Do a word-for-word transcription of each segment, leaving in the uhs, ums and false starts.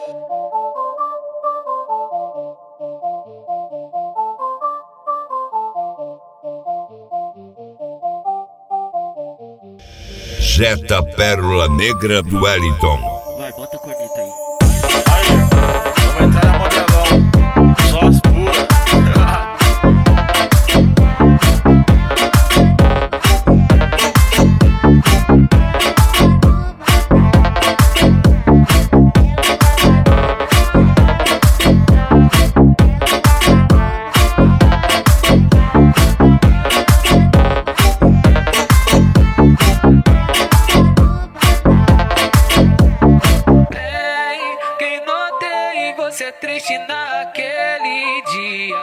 Jetta Pérola Negra do Wellington. Vai, bota a corneta aí. Aí, vai entrar na modelão. Só as puras. Você triste naquele dia,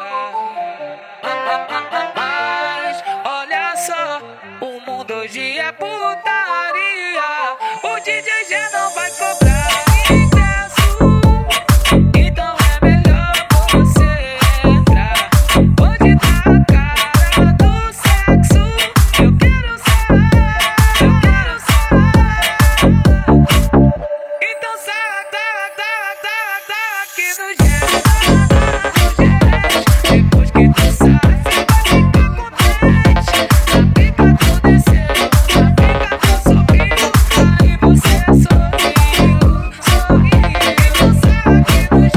mas olha só, o mundo hoje é putaria. O D J já não vai cobrar ingresso, então é melhor você entrar. Hoje tá a cara do sexo, eu quero sair, eu quero sair. Então sai, sai, sai, sai, sai aqui no Jetta, depois que tu sai, cê vai ficar contente. Na pica tu desceu, na pica tu sorriu, sorriu,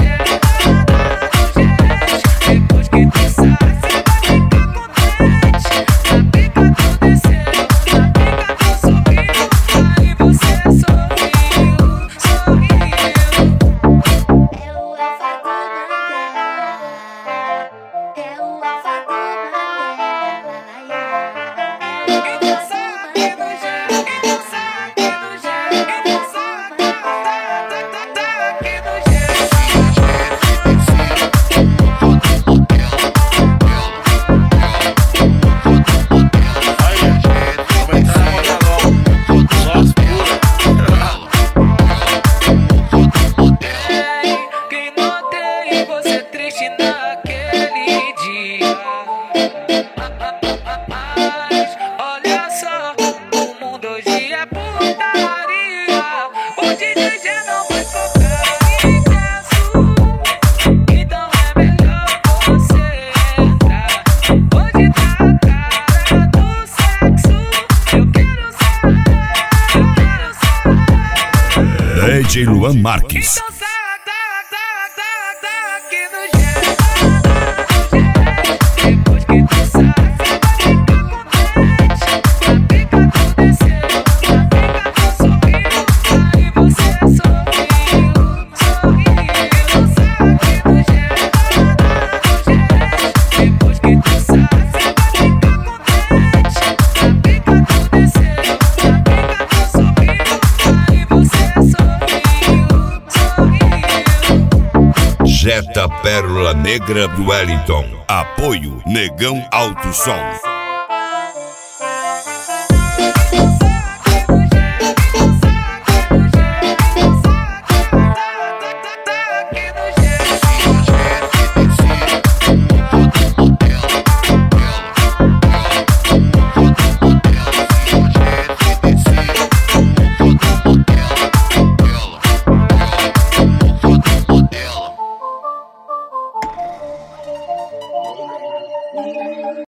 sorriu. Então sai aqui no Jetta, depois que tu sai, cê vai ficar contente. Na pica tu desceu, na pica tu sorriu, aí você sorriu, sorriu. D J Luan Marques. Depois que tu sai, cê vai ficar contente. Na pica tu desceu, na pica tu sorriu, aí você sorriu, sorriu. Então sai aqui no Jetta, depois que tu sai, cê vai ficar contente. Na pica tu desceu, na pica tu sorriu, aí você sorriu, sorriu. Jetta Pérola Negra do Wellington. Apoio Negão Alto Som.